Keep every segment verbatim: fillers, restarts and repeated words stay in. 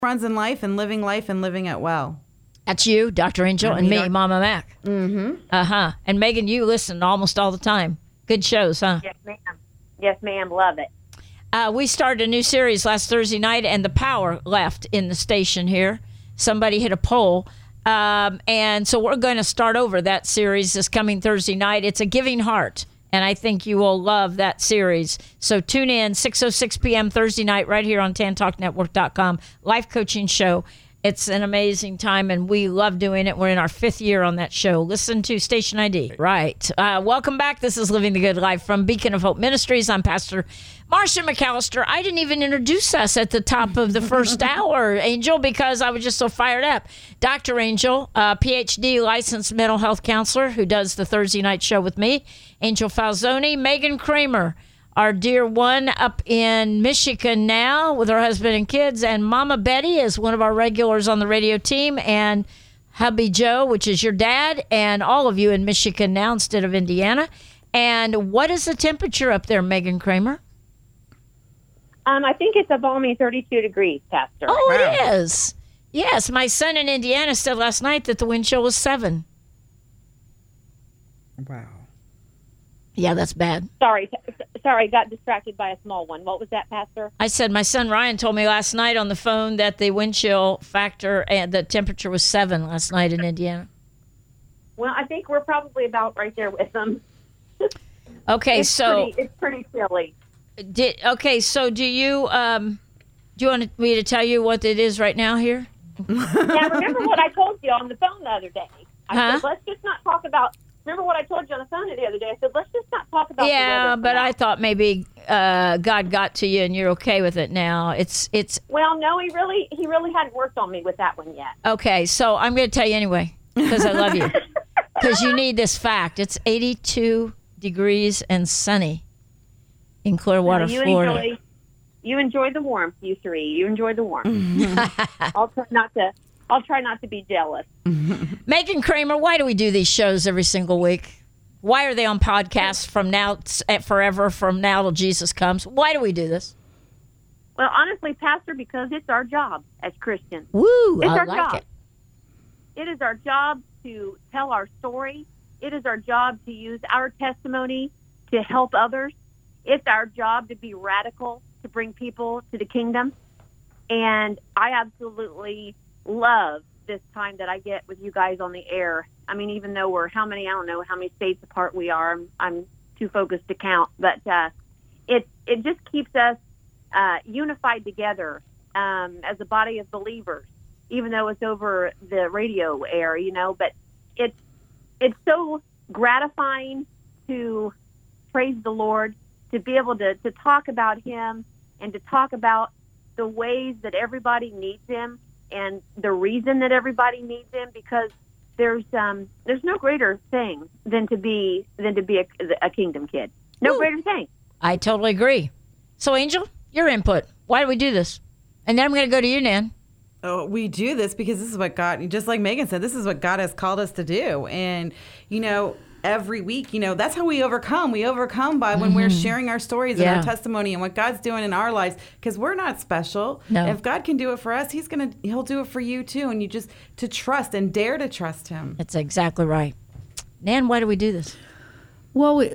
runs in life and living life and living it well. That's you, Doctor Angel, and me, Mama Mac. Mm-hmm. Uh-huh. And Megan, you listen almost all the time. Good shows, huh? Yes, ma'am. Yes, ma'am. Love it. Uh, we started a new series last Thursday night, and the power left in the station here. Somebody hit a pole. Um, and so we're going to start over that series this coming Thursday night. It's A Giving Heart, and I think you will love that series. So tune in, six oh six p.m. Thursday night right here on tan talk network dot com, life coaching show. It's an amazing time, and we love doing it. We're in our fifth year on that show. Listen to Station I D. Right. Uh, welcome back. This is Living the Good Life from Beacon of Hope Ministries. I'm Pastor Marcia McAllister. I didn't even introduce us at the top of the first hour, Angel, because I was just so fired up. Doctor Angel, uh, P H D licensed mental health counselor who does the Thursday night show with me. Angel Falzoni, Megan Kramer, our dear one up in Michigan now with her husband and kids, and Mama Betty is one of our regulars on the radio team, and hubby Joe, which is your dad, and all of you in Michigan now instead of Indiana. And what is the temperature up there, Megan Kramer? Um, I think it's a balmy thirty-two degrees, Pastor. Oh, Wow. it is. Yes, my son in Indiana said last night that the wind chill was seven. Wow. Yeah, that's bad. Sorry, sorry, got distracted by a small one. What was that, Pastor? I said my son Ryan told me last night on the phone that the wind chill factor and the temperature was seven last night in Indiana. Well, I think we're probably about right there with them. Okay, It's so pretty, it's pretty chilly. did okay. So do you um do you want me to tell you what it is right now here? Now, remember what I told you on the phone the other day? I Huh? said, let's just not talk about. Remember what I told you on the phone the other day? I said, let's just not talk about. Yeah, the weather but for now. I thought maybe uh, God got to you and you're okay with it now. It's it's Well, no, he really, he really hadn't worked on me with that one yet. okay. So I'm going to tell you anyway because I love you. Because you need this fact. It's eighty-two degrees and sunny in Clearwater, you Florida. enjoy, you enjoy the warmth, you three. You enjoy the warmth. I'll try not to. I'll try not to be jealous. Megan Kramer, why do we do these shows every single week? Why are they on podcasts from now at forever, from now till Jesus comes? Why do we do this? Well, honestly, Pastor, because it's our job as Christians. Woo, It's I our like job. it. It is our job to tell our story. It is our job to use our testimony to help others. It's our job to be radical, to bring people to the kingdom. And I absolutely love this time that I get with you guys on the air. I mean, even though we're how many, I don't know how many states apart we are. I'm, I'm too focused to count. But uh, it, it just keeps us uh, unified together um, as a body of believers, even though it's over the radio air, you know. But it's, it's so gratifying to praise the Lord, to be able to, to talk about Him and to talk about the ways that everybody needs Him and the reason that everybody needs Him, because there's um, there's no greater thing than to be than to be a, a kingdom kid. No Woo. greater thing. I totally agree. So, Angel, your input. Why do we do this? And then I'm going to go to you, Nan. Oh, we do this because this is what God, just like Megan said, this is what God has called us to do. And, you know, every week, you know, that's how we overcome. We overcome by when mm-hmm. we're sharing our stories yeah. and our testimony and what God's doing in our lives, because we're not special. No. If God can do it for us, he's going to, he'll do it for you too. And you just to trust and dare to trust him. That's exactly right. Nan, why do we do this? Well, we,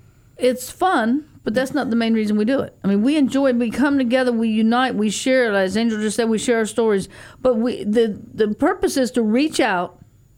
it's fun, but that's not the main reason we do it. I mean, we enjoy it. We come together, we unite, we share. As Angel just said, we share our stories. But we the the purpose is to reach out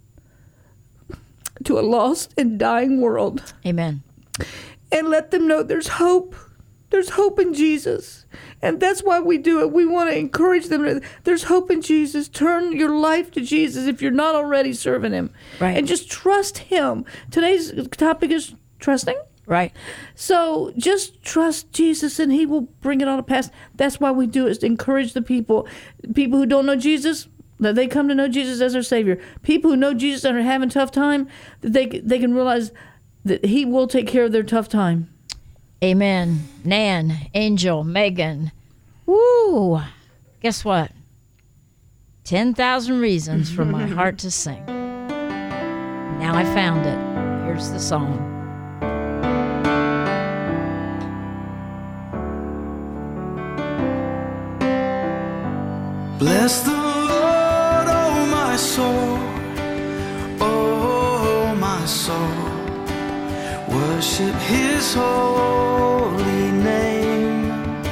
to a lost and dying world. Amen. And let them know there's hope. There's hope in Jesus. And that's why we do it. We want to encourage them. There's hope in Jesus. Turn your life to Jesus if you're not already serving him. Right. And just trust him. Today's topic is trusting. Right. So just trust Jesus and he will bring it all to pass. That's why we do it, is to encourage the people. People who don't know Jesus, that they come to know Jesus as their Savior. People who know Jesus and are having a tough time, that they they can realize that he will take care of their tough time. Amen. Nan, Angel, Megan. Woo. Guess what? ten thousand reasons for my heart to sing. Now I found it. Here's the song. Bless the Lord, oh my soul, oh my soul. Worship his holy name.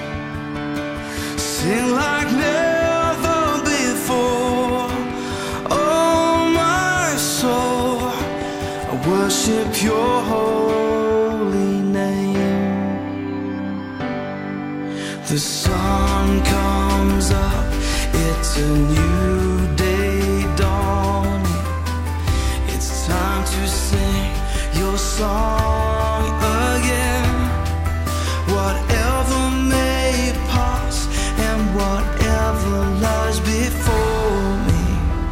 Sing like never before, oh my soul. I worship your holy name. The sun comes up, it's a new day dawning. It's time to sing your song again. Whatever may pass and whatever lies before me,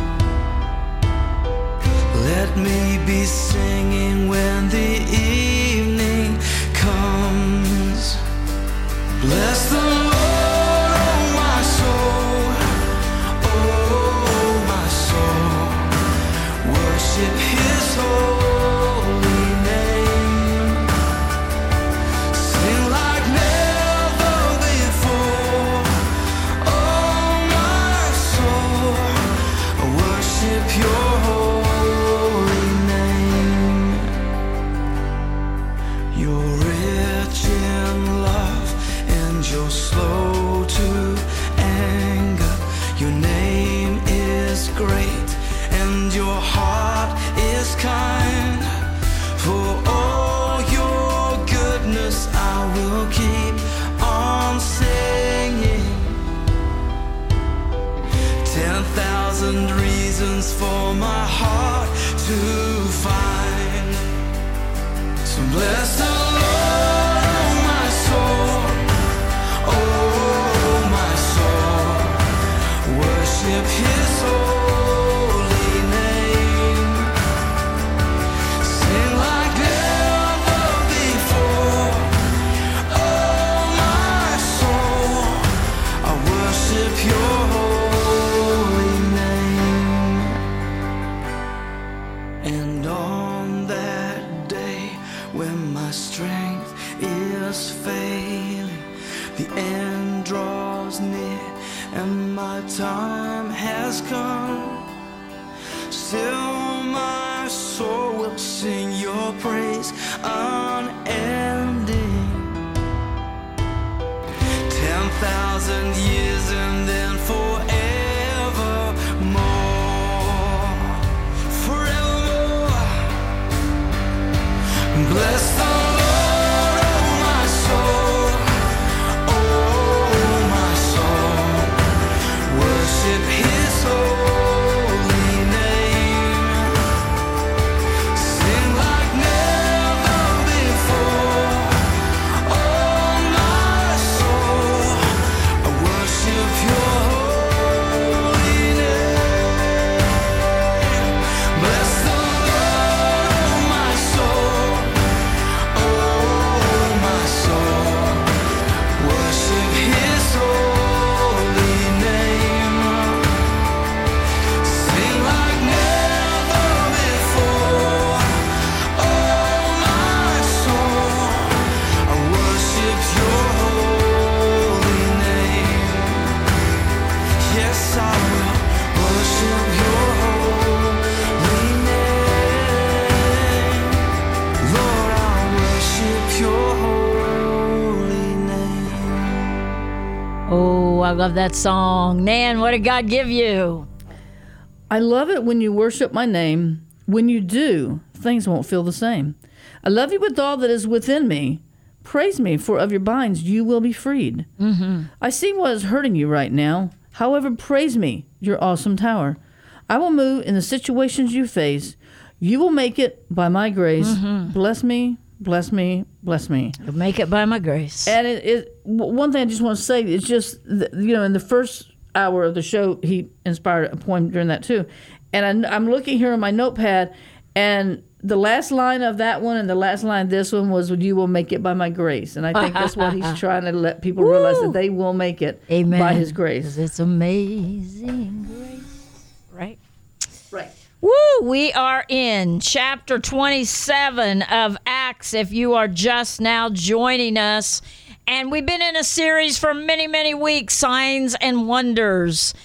let me be singing when the evening comes. Bless the Lord, oh my soul, oh my soul. Worship his holy name. Sing like never before, oh my soul. Worship your holy name. You're rich in love and you're slow to anger. Your name is great and your heart is kind. For all your goodness I will keep on singing. Ten thousand reasons for my heart to find. So bless the Lord, oh my soul, oh my soul. Worship his holy name. Sing like never before, oh my soul. I worship your holy name. And on that day when my strength is failing, the end draws near and my time has come, still my soul will sing your praise unending. Ten thousand years and then forevermore, forevermore. Bless the Lord, oh my soul, oh my soul. Worship his holy name. Sing like never before, oh my soul. I worship your holy name. Bless the Lord, oh my soul, oh my soul. Worship his holy name. Sing like never before, oh my soul. I worship your holy name. Yes, I will worship your holy name. Lord, I worship your holy name. Oh, I love that song. Nan, what did God give you? I love it when you worship my name. When you do, things won't feel the same. I love you with all that is within me. Praise me, for of your binds you will be freed. Mm-hmm. I see what is hurting you right now. However, praise me, your awesome tower. I will move in the situations you face. You will make it by my grace. Mm-hmm. Bless me, bless me, bless me. You'll make it by my grace. And it, it one thing I just want to say is just, you know, in the first hour of the show, he inspired a poem during that too. And I, I'm looking here on my notepad, and the last line of that one and the last line of this one was, you will make it by my grace. And I think that's what he's trying to let people realize, that they will make it Amen. By his grace. 'Cause it's amazing grace. Right? Right. Woo! We are in chapter twenty-seven of Acts, if you are just now joining us. And we've been in a series for many, many weeks, Signs and Wonders.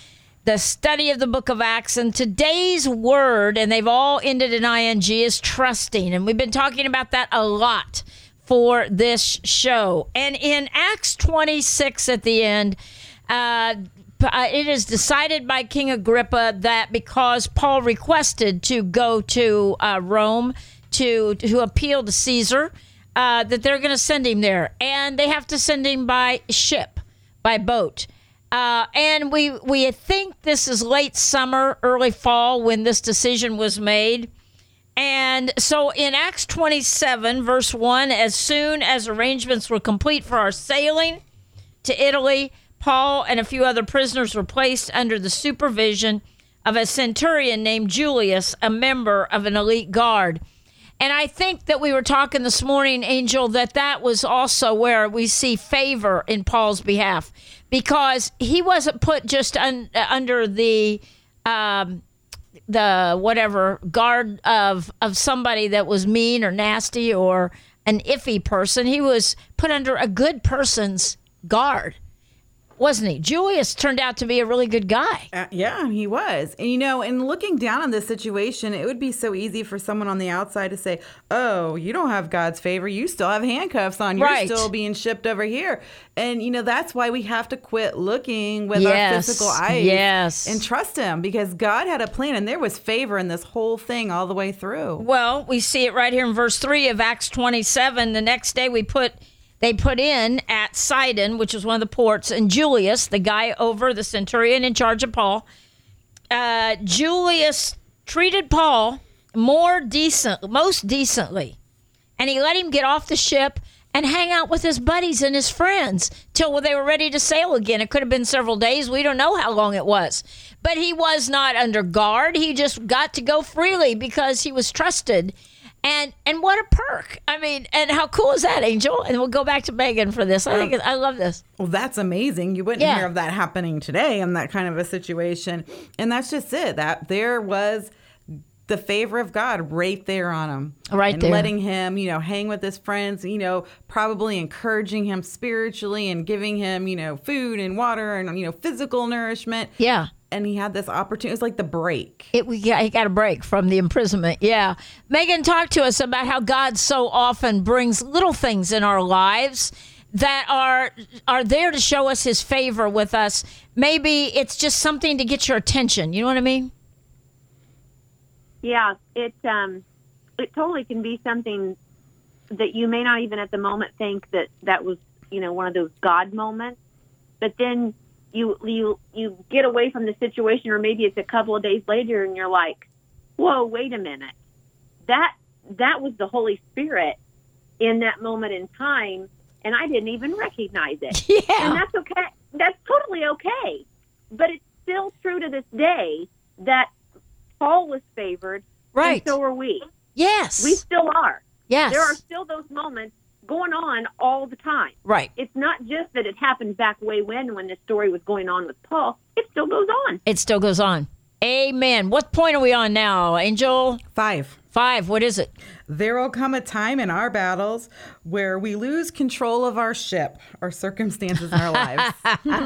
the study of the book of Acts. And today's word, and they've all ended in ing, is trusting. And we've been talking about that a lot for this show. And in Acts twenty-six at the end, uh, it is decided by King Agrippa that because Paul requested to go to uh, Rome to, to appeal to Caesar, uh, that they're going to send him there. And they have to send him by ship, by boat. Uh, and we we think this is late summer, early fall when this decision was made. And so in Acts twenty-seven, verse one, as soon as arrangements were complete for our sailing to Italy, Paul and a few other prisoners were placed under the supervision of a centurion named Julius, a member of an elite guard. And I think that we were talking this morning, Angel, that that was also where we see favor in Paul's behalf, because he wasn't put just un, uh, under the um, the whatever guard of of somebody that was mean or nasty or an iffy person. He was put under a good person's guard, wasn't he? Julius turned out to be a really good guy. Uh, yeah, he was. And, you know, in looking down on this situation, it would be so easy for someone on the outside to say, oh, you don't have God's favor. You still have handcuffs on. You're Right. still being shipped over here. And, you know, that's why we have to quit looking with Yes. our physical eyes Yes. and trust him, because God had a plan and there was favor in this whole thing all the way through. Well, we see it right here in verse three of Acts twenty-seven. The next day we put they put in at Sidon, which is one of the ports, and Julius, the guy over, the centurion in charge of Paul, uh, Julius treated Paul more decent, most decently. And he let him get off the ship and hang out with his buddies and his friends till they were ready to sail again. It could have been several days. We don't know how long it was. But he was not under guard. He just got to go freely because he was trusted. And and what a perk. I mean, and how cool is that, Angel? And we'll go back to Megan for this. I think it, I love this. Well, that's amazing. You wouldn't Yeah. hear of that happening today in that kind of a situation. And that's just it. That there was the favor of God right there on him. Right and there. letting him, you know, hang with his friends, you know, probably encouraging him spiritually and giving him, you know, food and water and, you know, physical nourishment. Yeah. And he had this opportunity. It was like the break. It, we got, he got a break from the imprisonment. Yeah. Megan, talk to us about how God so often brings little things in our lives that are are there to show us his favor with us. Maybe it's just something to get your attention. You know what I mean? Yeah, it um, it totally can be something that you may not even at the moment think that that was, you know, one of those God moments, but then you you you get away from the situation, or maybe it's a couple of days later, and you're like, "Whoa, wait a minute! That that was the Holy Spirit in that moment in time, and I didn't even recognize it." Yeah. And that's okay. That's totally okay. But it's still true to this day that Paul was favored, Right. and so are we. Yes. We still are. yes. There are still those moments going on all the time. Right. It's not just that it happened back way when, when this story was going on with Paul. It still goes on. It still goes on. Amen. What point are we on now, Angel? Five. Five. What is it? There will come a time in our battles where we lose control of our ship or circumstances in our lives.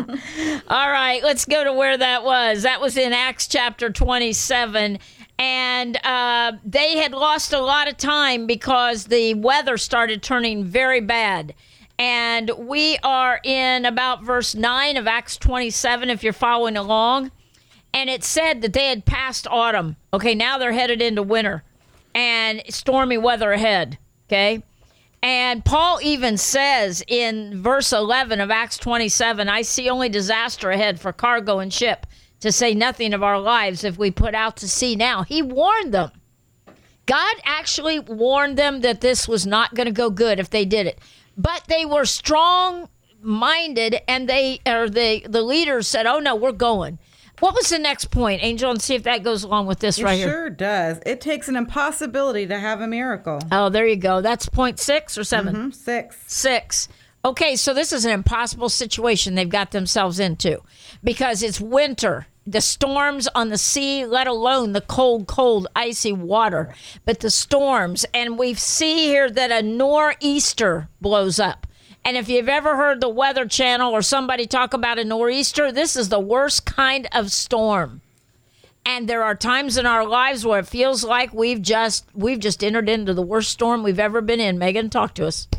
All right, let's go to where that was. That was in Acts chapter twenty-seven. And uh, they had lost a lot of time because the weather started turning very bad. And we are in about verse nine of Acts twenty-seven, if you're following along. And it said that they had passed autumn. Okay, now they're headed into winter and stormy weather ahead. Okay. And Paul even says in verse eleven of Acts twenty-seven, I see only disaster ahead for cargo and ship, to say nothing of our lives if we put out to sea now. He warned them. God actually warned them that this was not going to go good if they did it. But they were strong-minded, and they or the, the leaders said, oh, no, we're going. What was the next point, Angel? And see if that goes along with this It right here. sure does. It takes an impossibility to have a miracle. Oh, there you go. That's point six or seven? Mhm, Six. Six. Okay, so this is an impossible situation they've got themselves into because it's winter. The storms on the sea, let alone the cold, cold, icy water, but the storms. And we see here that a nor'easter blows up. And if you've ever heard the Weather Channel or somebody talk about a nor'easter, this is the worst kind of storm. And there are times in our lives where it feels like we've just we've just entered into the worst storm we've ever been in. Megan, talk to us.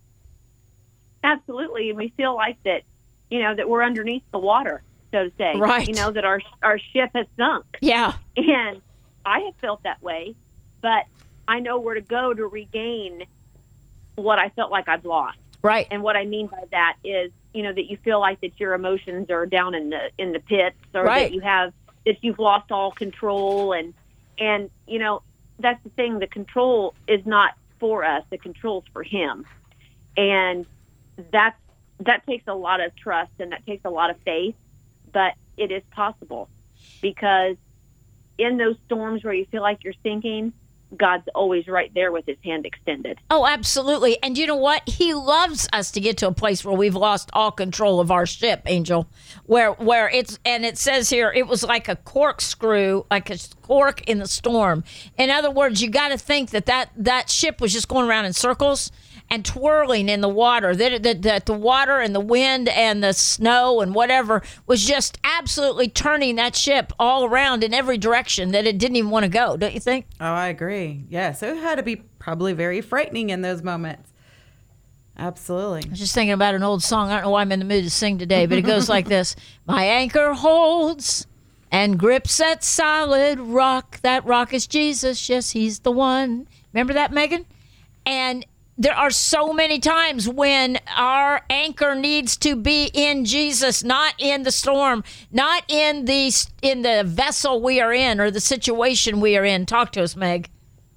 Absolutely, and we feel like that, you know, that we're underneath the water, so to say. Right. You know, that our our ship has sunk. Yeah. And I have felt that way, but I know where to go to regain what I felt like I've lost. Right. And what I mean by that is, you know, that you feel like that your emotions are down in the in the pits, or Right. that you have that you've lost all control, and and you know, that's the thing. The control is not for us. The control's for Him, and that's that takes a lot of trust and that takes a lot of faith. But it is possible, because in those storms where you feel like you're sinking, God's always right there with His hand extended. Oh, absolutely. And you know what? He loves us to get to a place where we've lost all control of our ship, Angel, where where it's, and it says here, it was like a corkscrew, like a cork in the storm. In other words, you got to think that, that that ship was just going around in circles and twirling in the water, that, that, that the water and the wind and the snow and whatever was just absolutely turning that ship all around in every direction that it didn't even want to go, don't you think? Oh, I agree. Yes, it had to be probably very frightening in those moments. Absolutely. I was just thinking about an old song. I don't know why I'm in the mood to sing today, but it goes like this. My anchor holds and grips that solid rock. That rock is Jesus. Yes, He's the one. Remember that, Megan? And there are so many times when our anchor needs to be in Jesus, not in the storm, not in the in the vessel we are in or the situation we are in. Talk to us, Meg.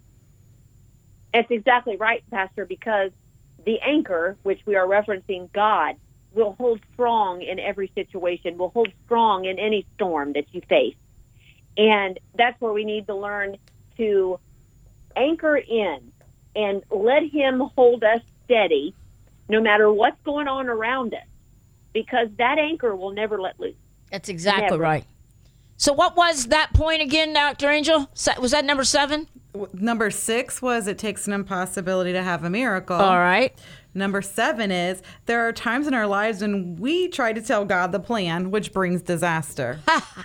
That's exactly right, Pastor, because the anchor, which we are referencing, God, will hold strong in every situation, will hold strong in any storm that you face. And that's where we need to learn to anchor in and let Him hold us steady no matter what's going on around us, because that anchor will never let loose. That's exactly Never. right. So what was that point again, Doctor Angel? Was that number seven? Number six was it takes an impossibility to have a miracle. All right. Number seven is there are times in our lives when we try to tell God the plan, which brings disaster.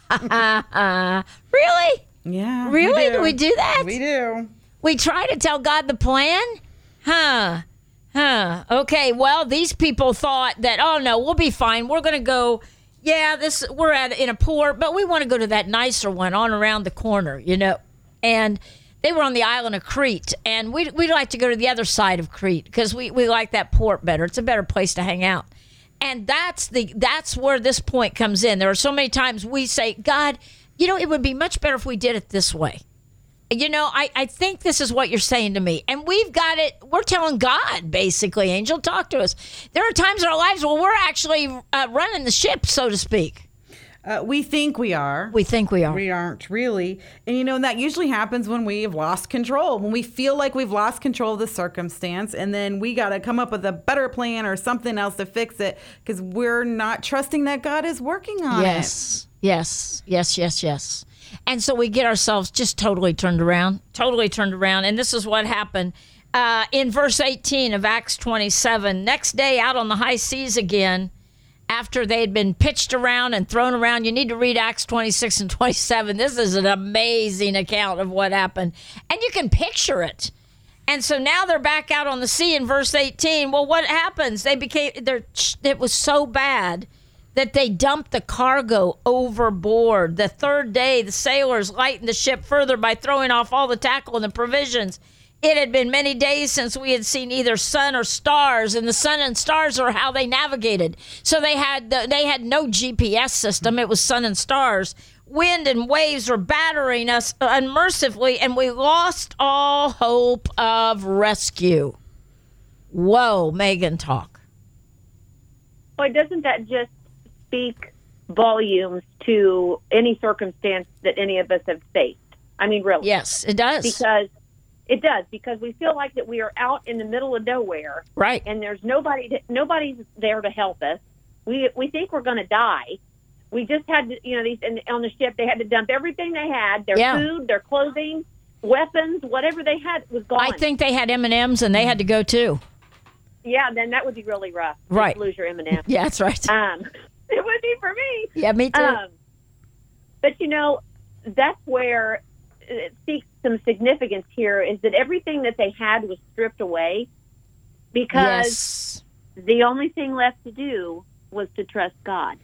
Uh, really? Yeah. Really? We do. Do we do that? We do. We try to tell God the plan? Huh. Huh. Okay, well, these people thought that, oh, no, we'll be fine. We're going to go, yeah, this we're at in a port, but we want to go to that nicer one on around the corner, you know. And they were on the island of Crete, and we we like to go to the other side of Crete because we, we like that port better. It's a better place to hang out. And that's the that's where this point comes in. There are so many times we say, God, you know, it would be much better if we did it this way. You know, I, I think this is what you're saying to me. And we've got it. We're telling God, basically, Angel, talk to us. There are times in our lives where we're actually uh, running the ship, so to speak. Uh, we think we are. We think we are. We aren't really. And, you know, that usually happens when we've lost control, when we feel like we've lost control of the circumstance, and then we got to come up with a better plan or something else to fix it because we're not trusting that God is working on it. Yes, yes, yes, yes, yes. And so we get ourselves just totally turned around, totally turned around. And this is what happened uh, in verse eighteen of Acts twenty-seven. Next day out on the high seas again, after they had been pitched around and thrown around. You need to read Acts twenty-six and twenty-seven. This is an amazing account of what happened. And you can picture it. And so now they're back out on the sea in verse eighteen. Well, what happens? They became, they're, it was so bad that they dumped the cargo overboard. The third day, the sailors lightened the ship further by throwing off all the tackle and the provisions. It had been many days since we had seen either sun or stars, and the sun and stars are how they navigated. So they had the, they had no G P S system. It was sun and stars. Wind and waves were battering us unmercifully, and we lost all hope of rescue. Whoa, Megan, talk. Boy, doesn't that just speak volumes to any circumstance that any of us have faced? I mean, really. Yes, it does. Because it does, because we feel like that we are out in the middle of nowhere. Right. And there's nobody, to, nobody's there to help us. We we think we're going to die. We just had to, you know, these and on the ship, they had to dump everything they had, their Yeah. food, their clothing, weapons, whatever they had was gone. I think they had M and M's, and they had to go too. yeah, then that would be really rough. Right. Lose your M and M. Yeah, that's right. Um, it would be for me. Yeah, me too. Um, but, you know, that's where it speaks some significance here is that everything that they had was stripped away because yes. the only thing left to do was to trust God.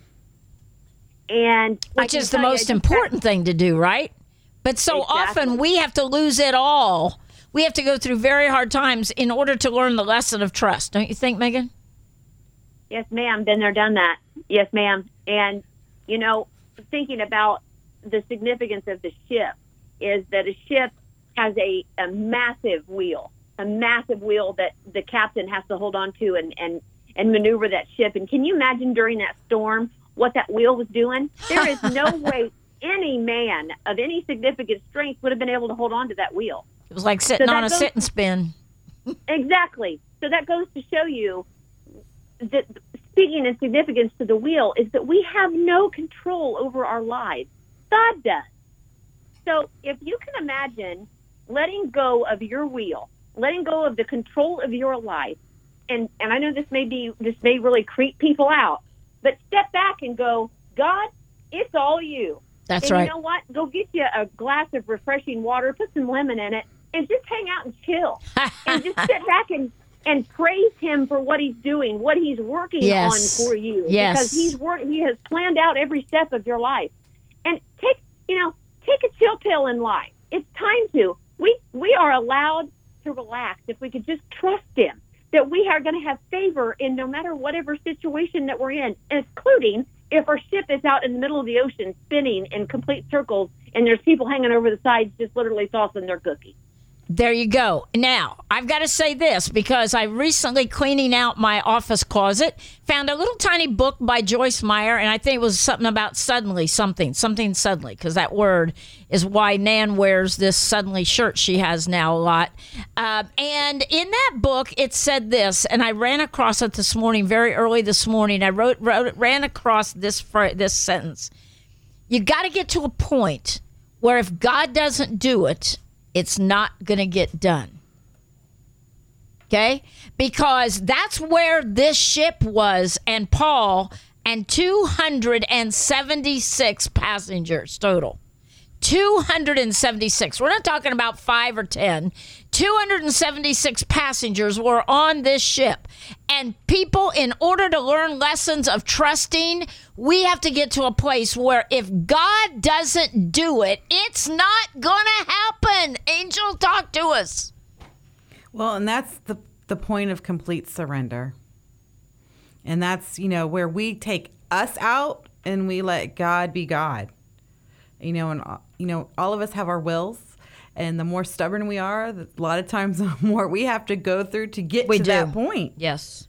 And I Which can is the tell you, most I just important thing to do, right? But so Exactly. often we have to lose it all. We have to go through very hard times in order to learn the lesson of trust. Don't you think, Megan? Yes, ma'am. Been there, done that. Yes, ma'am. And, you know, thinking about the significance of the ship is that a ship has a, a massive wheel, a massive wheel that the captain has to hold on to and, and, and maneuver that ship. And can you imagine during that storm what that wheel was doing? There is no way any man of any significant strength would have been able to hold on to that wheel. It was like sitting So on that a goes- sit and spin. Exactly. So that goes to show you that speaking in significance to the wheel is that we have no control over our lives. God does. So if you can imagine letting go of your wheel, letting go of the control of your life, and, and I know this may be this may really creep people out, but step back and go, God, it's all you. That's and right. you know what? Go get you a glass of refreshing water, put some lemon in it, and just hang out and chill. And just sit back and, and praise him for what he's doing, what he's working Yes. on for you. Yes. Because he's work, he has planned out every step of your life. And take, you know, take a chill pill in life. It's time to. We we are allowed to relax if we could just trust him that we are going to have favor in no matter whatever situation that we're in, including if our ship is out in the middle of the ocean spinning in complete circles and there's people hanging over the sides just literally tossing their cookies. There you go. Now, I've got to say this because I recently cleaning out my office closet, found a little tiny book by Joyce Meyer, and I think it was something about suddenly, something, something suddenly, because that word is why Nan wears this suddenly shirt she has now a lot. Uh, and in that book, it said this, and I ran across it this morning, very early this morning. I wrote, wrote ran across this phr- this sentence. You got to get to a point where if God doesn't do it, it's not going to get done. Okay? Because that's where this ship was, and Paul, and two hundred seventy-six passengers total. two hundred seventy-six. We're not talking about five or ten. two hundred seventy-six passengers were on this ship. And people, in order to learn lessons of trusting, we have to get to a place where if God doesn't do it, it's not going to happen. Angel, talk to us. Well, and that's the the point of complete surrender. And that's, you know, where we take us out and we let God be God. You know, and, uh, you know, all of us have our wills. And the more stubborn we are, the, a lot of times the more we have to go through to get We to do. that point. Yes.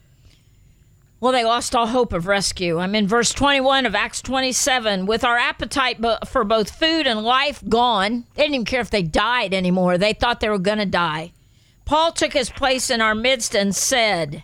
Well, they lost all hope of rescue. I'm in verse twenty-one of Acts twenty-seven. With our appetite bo- for both food and life gone, they didn't even care if they died anymore. They thought they were going to die. Paul took his place in our midst and said,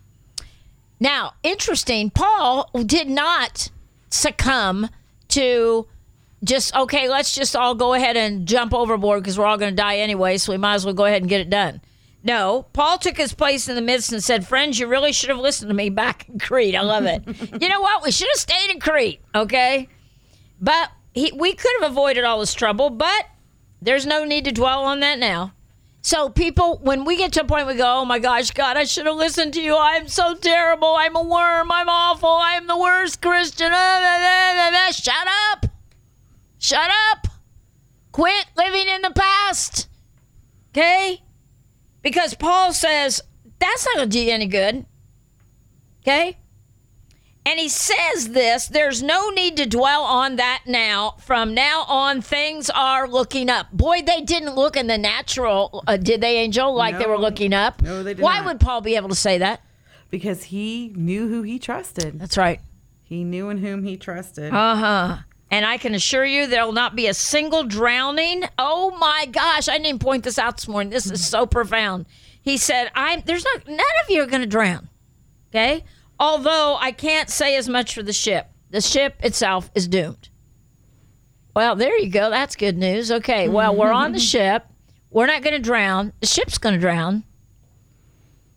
now, interesting, Paul did not succumb to just, okay, let's just all go ahead and jump overboard because we're all going to die anyway, so we might as well go ahead and get it done. No, Paul took his place in the midst and said, friends, you really should have listened to me back in Crete. I love it. You know what? We should have stayed in Crete, okay? But he, we could have avoided all this trouble, but there's no need to dwell on that now. So people, when we get to a point, we go, oh my gosh, God, I should have listened to you. I'm so terrible. I'm a worm. I'm awful. I'm the worst Christian. Shut up. Shut up. Quit living in the past. Okay? Because Paul says, that's not going to do you any good. Okay? And he says this, there's no need to dwell on that now. From now on, things are looking up. Boy, they didn't look in the natural, uh, did they, Angel, like No. they were looking up? No, they did Why not. would Paul be able to say that? Because he knew who he trusted. That's right. He knew in whom he trusted. Uh-huh. And I can assure you there'll not be a single drowning. Oh, my gosh. I didn't even point this out this morning. This is so profound. He said, "I'm. There's not, none of you are going to drown. Okay? Although I can't say as much for the ship. The ship itself is doomed." Well, there you go. That's good news. Okay, well, we're on the ship. We're not going to drown. The ship's going to drown.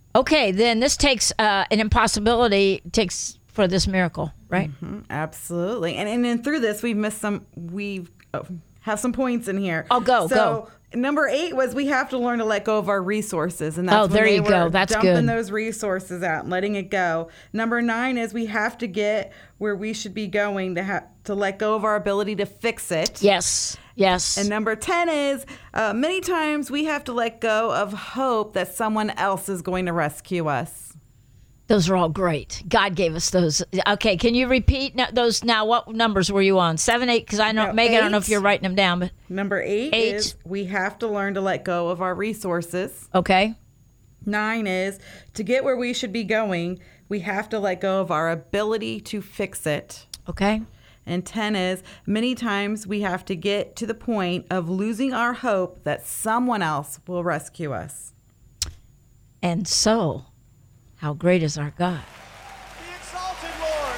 Okay, then this takes uh, an impossibility takes for this miracle, right? Mm, absolutely. And, and then through this, we've missed some, we oh, have some points in here. Oh, go, so, go. Number eight was we have to learn to let go of our resources. And that's Oh, when there they you were go. That's dumping good. those resources out and letting it go. Number nine is we have to get where we should be going to have to let go of our ability to fix it. Yes, yes. And number ten is uh, many times we have to let go of hope that someone else is going to rescue us. Those are all great. God gave us those. Okay, can you repeat no- those now? What numbers were you on? Seven, eight? Because I know, No, Megan, I don't know eight. if you're writing them down, but Number eight, Eight. is we have to learn to let go of our resources. okay. Nine is to get where we should be going, we have to let go of our ability to fix it. Okay. And ten is many times we have to get to the point of losing our hope that someone else will rescue us. And so, how great is our God? Be exalted, Lord.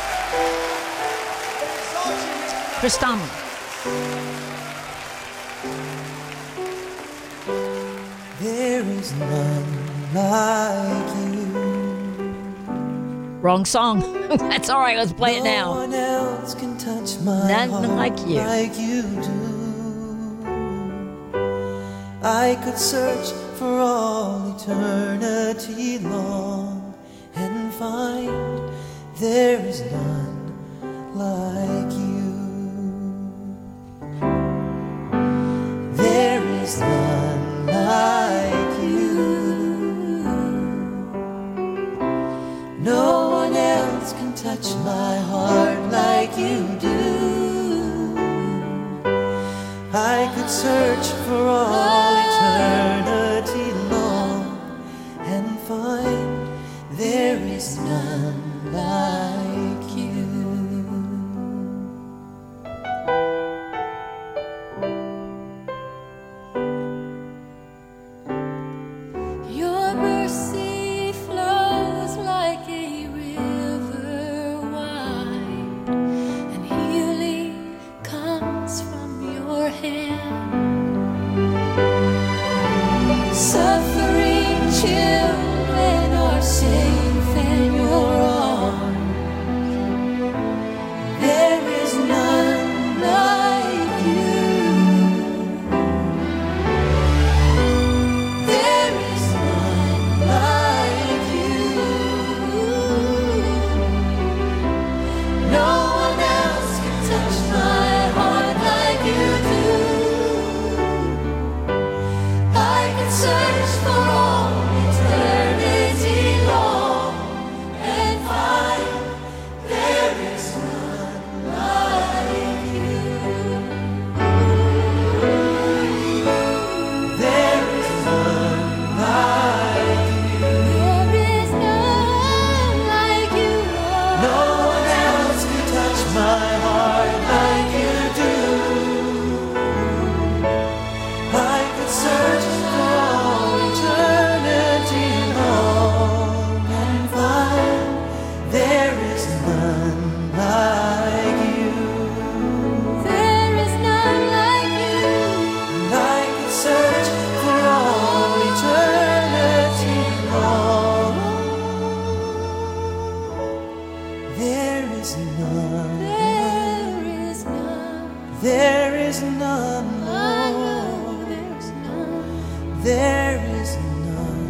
We exalt you here tonight. Chris Tomlin. There is none like you. Wrong song. That's all right. Let's play it No now. one else can touch my None heart like you. like you do. I could search for all eternity long and find there is none like you. There is none like you. No one else can touch my heart like you do. I could search for all eternity long and find there is none like you. Your mercy flows like a river wide, and healing comes from your hand. Suffering children are safe in your arms. There is none like you. There is none like you. No one else can touch my heart like you do. I can search for all eternity long and find there is none like you. There is none like you. There is none like you, Lord. No one else can touch my heart like you do. I could search for all eternity long and find there is none like you. There is none like you. And I could search for all eternity long. There is none. There is none. There is none, I Lord. know there's none. There is none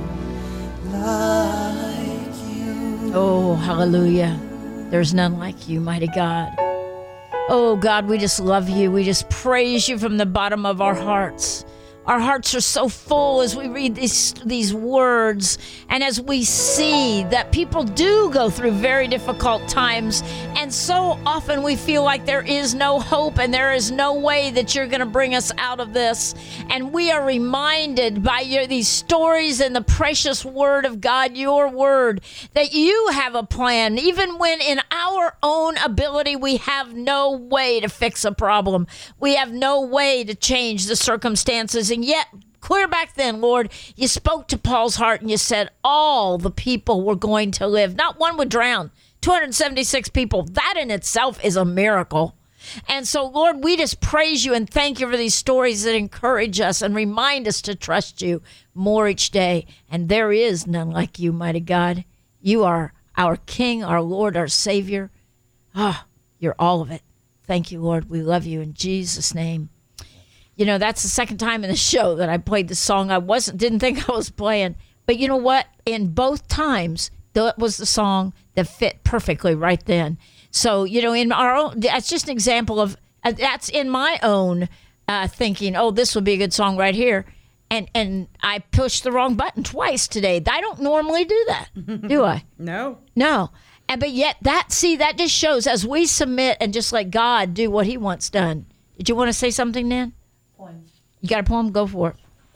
like you. Oh, hallelujah. There's none like you, mighty God. Oh, God, we just love you. We just praise you from the bottom of our hearts. Our hearts are so full as we read these these words and as we see that people do go through very difficult times, and so often we feel like there is no hope and there is no way that you're going to bring us out of this. And we are reminded by your, these stories and the precious word of God, your word, that you have a plan, even when in our own ability we have no way to fix a problem. We have no way to change the circumstances. And yet, clear back then, Lord, you spoke to Paul's heart and you said all the people were going to live. Not one would drown. two hundred seventy-six people. That in itself is a miracle. And so, Lord, we just praise you and thank you for these stories that encourage us and remind us to trust you more each day. And there is none like you, mighty God. You are our King, our Lord, our Savior. Ah, you're all of it. Thank you, Lord. We love you in Jesus' name. You know, that's the second time in the show that I played the song I wasn't didn't think I was playing. But you know what? In both times, that was the song that fit perfectly right then. So, you know, in our own, that's just an example of, uh, that's in my own uh, thinking, oh, this would be a good song right here. And and I pushed the wrong button twice today. I don't normally do that, do I? No. No. And but yet that, see, that just shows as we submit and just let God do what he wants done. Did you want to say something, Nan? Poem. You got a poem? Go for it.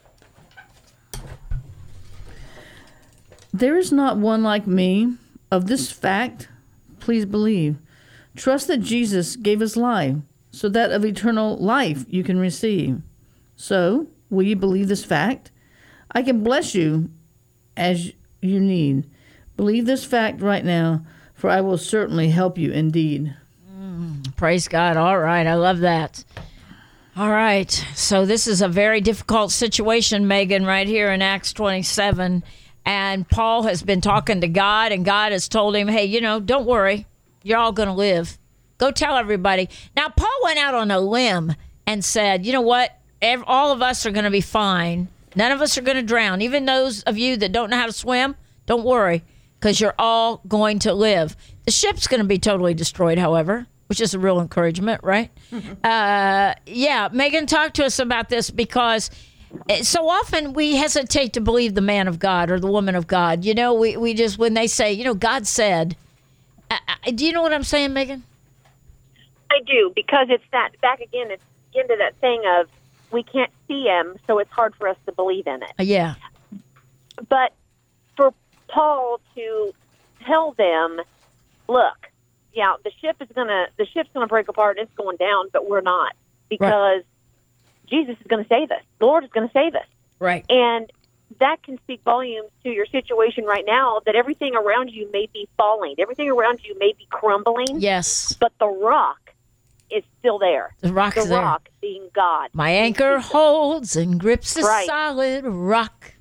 There is not one like me. Of this fact, please believe. Trust that Jesus gave his life, so that of eternal life you can receive. So, will you believe this fact? I can bless you as you need. Believe this fact right now, for I will certainly help you indeed. Mm, praise God. All right. I love that. All right. So this is a very difficult situation, Megan, right here in Acts twenty-seven. And Paul has been talking to God, and God has told him, hey, you know, don't worry. You're all going to live. Go tell everybody. Now, Paul went out on a limb and said, you know what? Ev- all of us are going to be fine. None of us are going to drown. Even those of you that don't know how to swim, don't worry, because you're all going to live. The ship's going to be totally destroyed, however, which is a real encouragement, right? uh, yeah, Megan, talk to us about this, because so often we hesitate to believe the man of God or the woman of God. You know, we, we just, when they say, you know, God said, uh, do you know what I'm saying, Megan? I do, because it's that, back again, it's into that thing of we can't see him, so it's hard for us to believe in it. Uh, yeah. But for Paul to tell them, look, yeah, the ship is gonna the ship's gonna break apart and it's going down, but we're not, because right. Jesus is going to save us. The Lord is going to save us. Right. And that can speak volumes to your situation right now, that everything around you may be falling. Everything around you may be crumbling. Yes. But the rock is still there. The rock's the there. rock being God. My anchor holds and grips the right. solid rock.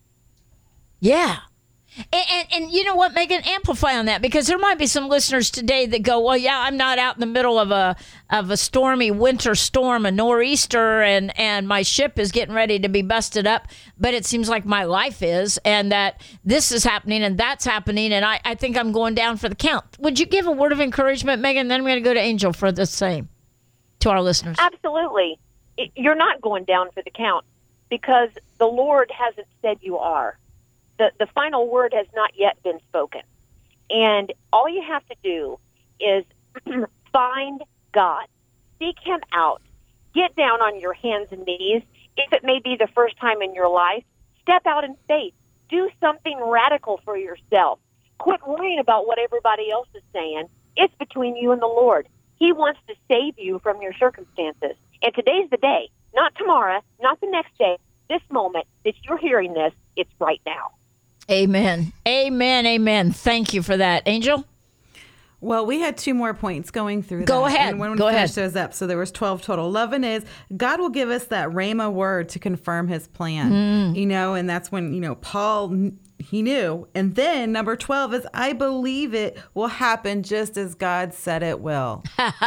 Yeah. And, and, and you know what, Megan, amplify on that, because there might be some listeners today that go, well, yeah, I'm not out in the middle of a of a stormy winter storm, a nor'easter, and, and my ship is getting ready to be busted up, but it seems like my life is, and that this is happening and that's happening, and I, I think I'm going down for the count. Would you give a word of encouragement, Megan? Then I'm going to go to Angel for the same to our listeners. Absolutely. It, you're not going down for the count, because the Lord hasn't said you are. The, the final word has not yet been spoken. And all you have to do is find God. Seek him out. Get down on your hands and knees. If it may be the first time in your life, step out in faith. Do something radical for yourself. Quit worrying about what everybody else is saying. It's between you and the Lord. He wants to save you from your circumstances. And today's the day. Not tomorrow, not the next day. This moment that you're hearing this, it's right now. Amen. Amen. Amen. Thank you for that. Angel? Well, we had two more points going through Go that. ahead. And when we Go finished ahead. those up, so there was twelve total. eleven is God will give us that Rhema word to confirm his plan. Mm. You know, and that's when, you know, Paul, he knew. And then number twelve is I believe it will happen just as God said it will.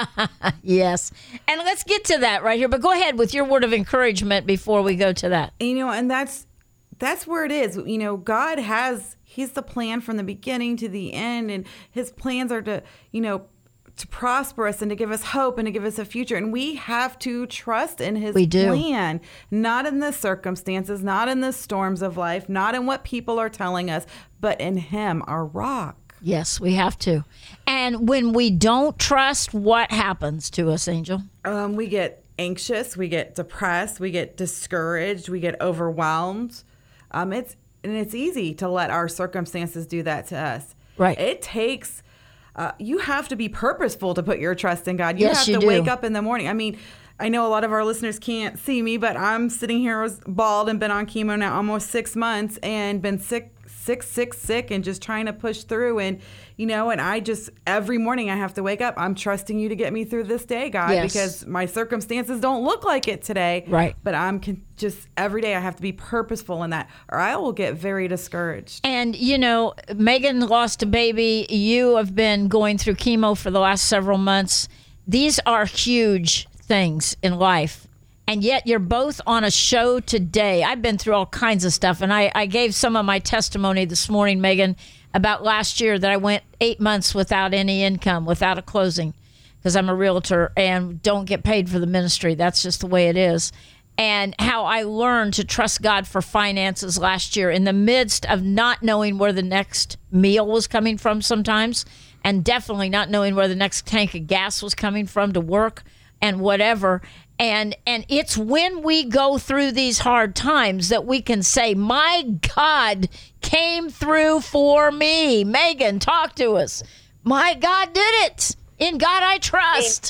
Yes. And let's get to that right here. But go ahead with your word of encouragement before we go to that. You know, and that's that's where it is. You know, God has, he's the plan from the beginning to the end, and his plans are to, you know, to prosper us and to give us hope and to give us a future. And we have to trust in his we do. plan, not in the circumstances, not in the storms of life, not in what people are telling us, but in him, our rock. Yes, we have to. And when we don't trust, what happens to us, Angel? Um, we get anxious, we get depressed, we get discouraged, we get overwhelmed. Um, it's and it's easy to let our circumstances do that to us. Right. It takes, uh, you have to be purposeful to put your trust in God. You Yes, have you to do. wake up in the morning. I mean, I know a lot of our listeners can't see me, but I'm sitting here bald and been on chemo now almost six months and been sick sick, sick, sick, and just trying to push through. And, you know, and I just, every morning I have to wake up. I'm trusting you to get me through this day, God, Yes. because my circumstances don't look like it today. Right. But I'm con- just, every day I have to be purposeful in that, or I will get very discouraged. And, you know, Megan lost a baby. You have been going through chemo for the last several months. These are huge things in life. And yet you're both on a show today. I've been through all kinds of stuff. And I, I gave some of my testimony this morning, Megan, about last year that I went eight months without any income, without a closing, because I'm a realtor and don't get paid for the ministry. That's just the way it is. And how I learned to trust God for finances last year in the midst of not knowing where the next meal was coming from sometimes, and definitely not knowing where the next tank of gas was coming from to work and whatever. And and it's when we go through these hard times that we can say, my God came through for me. Megan, talk to us. My God did it. In God I trust.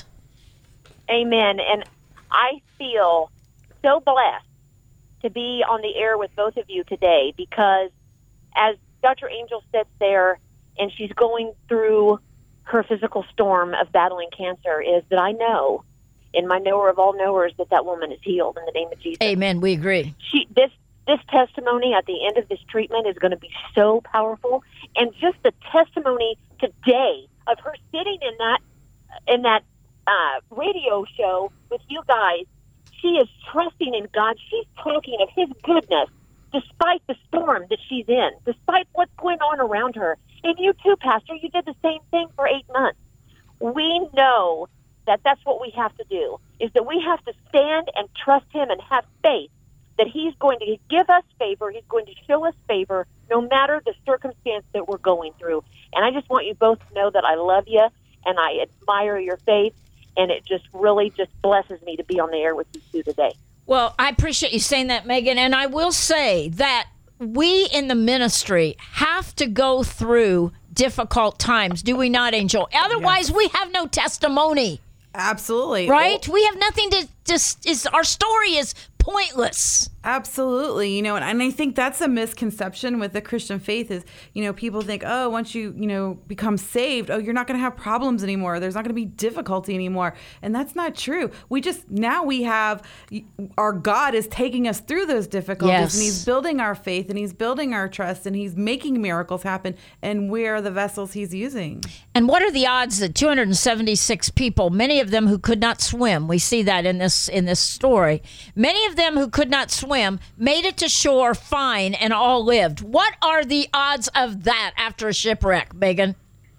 Amen. And I feel so blessed to be on the air with both of you today because, as Doctor Angel said there, and she's going through her physical storm of battling cancer, is that I know, in my knower of all knowers, that that woman is healed in the name of Jesus. Amen. We agree. She, this this testimony at the end of this treatment is going to be so powerful, and just the testimony today of her sitting in that in that uh, radio show with you guys, she is trusting in God. She's talking of His goodness, despite the storm that she's in, despite what's going on around her. And you too, Pastor, you did the same thing for eight months. We know that that's what we have to do, is that we have to stand and trust Him and have faith that He's going to give us favor, He's going to show us favor, no matter the circumstance that we're going through. And I just want you both to know that I love you and I admire your faith, and it just really just blesses me to be on the air with you two today. Well, I appreciate you saying that, Megan. And I will say that we in the ministry have to go through difficult times, do we not, Angel? Otherwise, yes. we have no testimony. Absolutely. Right? Well, we have nothing to just, is our story is pointless. Absolutely. You know, and, and I think that's a misconception with the Christian faith is, you know, people think, oh, once you, you know, become saved, oh, you're not going to have problems anymore. There's not going to be difficulty anymore. And that's not true. We just, now we have, our God is taking us through those difficulties yes. and He's building our faith and He's building our trust and He's making miracles happen. And we're the vessels He's using. And what are the odds that two hundred seventy-six people, many of them who could not swim, we see that in this, in this story, many of them who could not swim made it to shore fine and all lived. What are the odds of that after a shipwreck, Megan?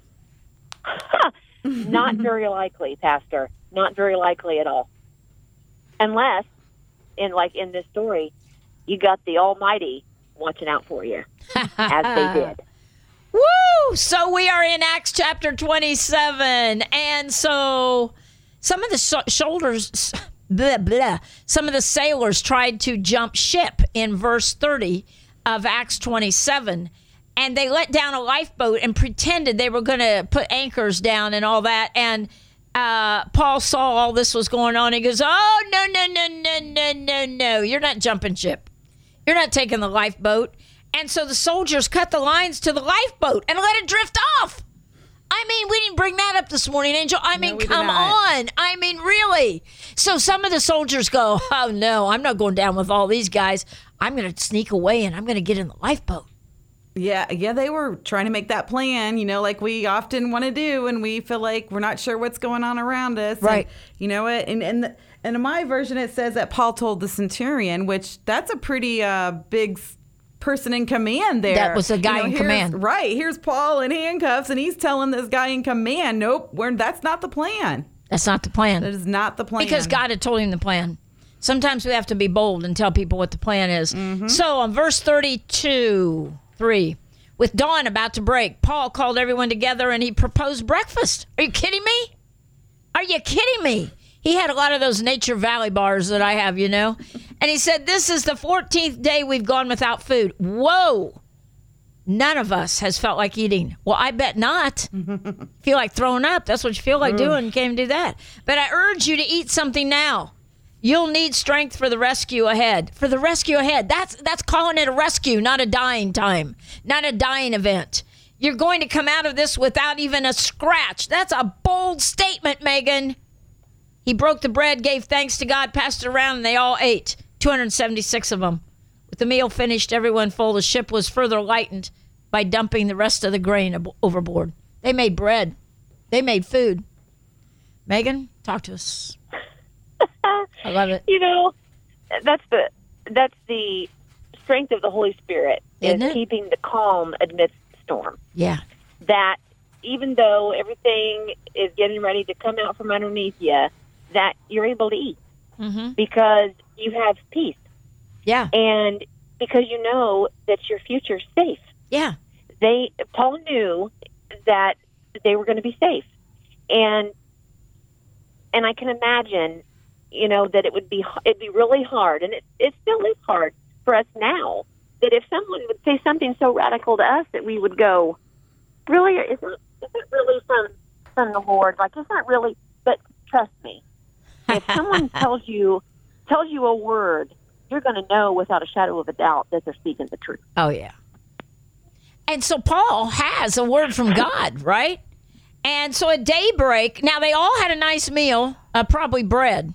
Not very likely, Pastor. Not very likely at all. Unless, in like in this story, you got the Almighty watching out for you, as they did. Woo! So we are in Acts chapter twenty-seven, and so some of the so- shoulders. Blah, blah. Some of the sailors tried to jump ship in verse thirty of Acts twenty-seven, and they let down a lifeboat and pretended they were going to put anchors down and all that. And uh, Paul saw all this was going on. He goes, oh, no, no, no, no, no, no, no. You're not jumping ship. You're not taking the lifeboat. And so the soldiers cut the lines to the lifeboat and let it drift off. I mean, we didn't bring that up this morning, Angel. I mean, no, come on. I mean, really. So some of the soldiers go, oh, no, I'm not going down with all these guys. I'm going to sneak away and I'm going to get in the lifeboat. Yeah, yeah, they were trying to make that plan, you know, like we often want to do when we feel like we're not sure what's going on around us. Right. And, you know what? And, and, the, and in my version, it says that Paul told the centurion, which that's a pretty uh, big person in command there. That was a guy you know, in here's, command. Right. Here's Paul in handcuffs, and he's telling this guy in command, nope, we're, that's not the plan. That's not the plan. That is not the plan. Because God had told him the plan. Sometimes we have to be bold and tell people what the plan is. Mm-hmm. So on verse thirty-two, three, with dawn about to break, Paul called everyone together and he proposed breakfast. Are you kidding me? Are you kidding me? He had a lot of those Nature Valley bars that I have, you know. And he said, this is the fourteenth day we've gone without food. Whoa. None of us has felt like eating. Well, I bet not. Feel like throwing up. That's what you feel like doing. You can't do that. But I urge you to eat something now. You'll need strength for the rescue ahead. For the rescue ahead. That's that's calling it a rescue, not a dying time, not a dying event. You're going to come out of this without even a scratch. That's a bold statement, Megan. He broke the bread, gave thanks to God, passed it around, and they all ate. two hundred seventy-six of them. With the meal finished, everyone full, the ship was further lightened by dumping the rest of the grain ab- overboard. They made bread. They made food. Megan, talk to us. I love it. You know, that's the that's the strength of the Holy Spirit, Isn't is it? keeping the calm amidst the storm. Yeah. That even though everything is getting ready to come out from underneath you, that you're able to eat Mm-hmm. because you have peace Yeah. and because you know that your future's safe. Yeah. They Paul knew that they were going to be safe, and and I can imagine, you know, that it would be it'd be really hard, and it it still is hard for us now. That if someone would say something so radical to us, that we would go, really, is it is it really from from the Lord? Like, it's not really. But trust me, if someone tells you tells you a word, you're going to know without a shadow of a doubt that they're speaking the truth. Oh, yeah. And so Paul has a word from God, right? And so at daybreak, now they all had a nice meal, uh, probably bread.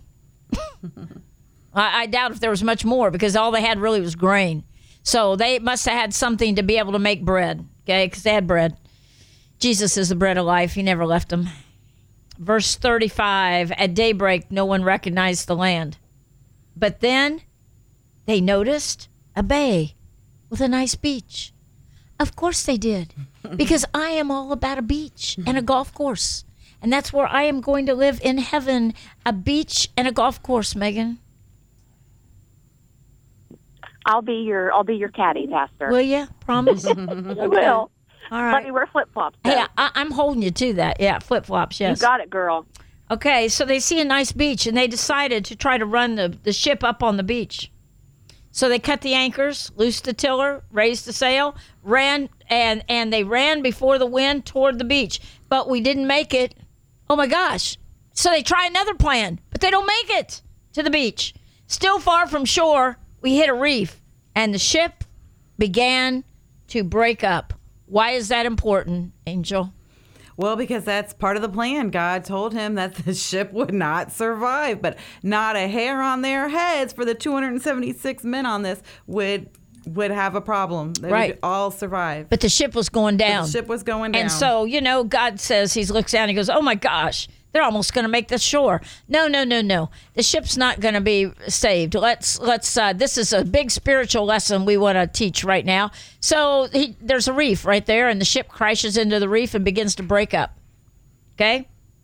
I, I doubt if there was much more because all they had really was grain. So they must have had something to be able to make bread, okay, because they had bread. Jesus is the bread of life. He never left them. Verse thirty-five, at daybreak, no one recognized the land. But then they noticed a bay with a nice beach. Of course they did, because I am all about a beach and a golf course. And that's where I am going to live in heaven, a beach and a golf course, Megan. I'll be your I'll be your caddy, Pastor. Will you? Promise? I will. All Let right. me wear flip flops. Hey, I, I'm holding you to that. Yeah, flip-flops, You yes. got it, girl. Okay, so they see a nice beach, and they decided to try to run the, the ship up on the beach. So they cut the anchors, loosed the tiller, raised the sail, ran, and, and they ran before the wind toward the beach. But we didn't make it. Oh, my gosh. So they try another plan, but they don't make it to the beach. Still far from shore, we hit a reef, and the ship began to break up. Why is that important, Angel? Well, because that's part of the plan. God told him that the ship would not survive, but not a hair on their heads for the two hundred seventy-six men on this would would have a problem. They Right. would all survive. But the ship was going down. The ship was going down. And so, you know, God says, he looks down and he goes, oh my gosh, they're almost going to make the shore. No, no, no, no. The ship's not going to be saved. Let's, let's, uh, this is a big spiritual lesson we want to teach right now. So he, there's a reef right there, and the ship crashes into the reef and begins to break up. Okay?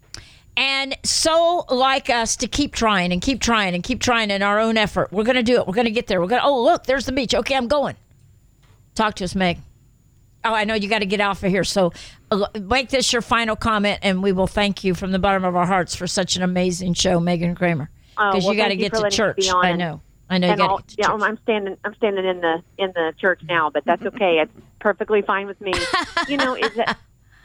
And so like us to keep trying and keep trying and keep trying in our own effort. We're going to do it. We're going to get there. We're going to, oh, look, there's the beach. Okay, I'm going. Talk to us, Meg. Oh, I know you got to get off of here. So uh, make this your final comment, and we will thank you from the bottom of our hearts for such an amazing show, Megan Kramer. Oh, Because well, you got to thank you get for to letting me church. be on I and- know. I know you And got I'll, to get to yeah, church. I'm standing. I'm standing in the in the church now, but that's okay. It's perfectly fine with me. You know, is that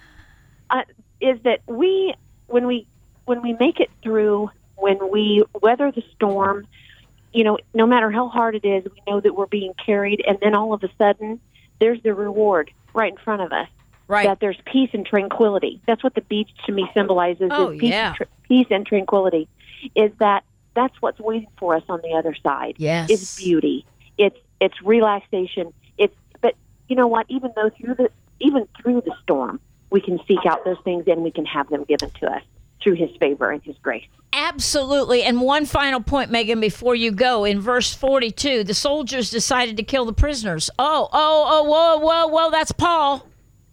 uh, is that we when we when we make it through, when we weather the storm, you know, no matter how hard it is, we know that we're being carried, and then all of a sudden, there's the reward right in front of us. Right. That there's peace and tranquility. That's what the beach to me symbolizes. Oh, is peace, yeah. and tr- peace and tranquility. Is that that's what's waiting for us on the other side. Yes. It's beauty. It's it's relaxation. It's but you know what? Even though through the even through the storm, we can seek out those things and we can have them given to us through His favor and His grace. Absolutely. And one final point, Megan, before you go. In verse forty-two, the soldiers decided to kill the prisoners. Oh, oh, oh, whoa, whoa, whoa, that's Paul.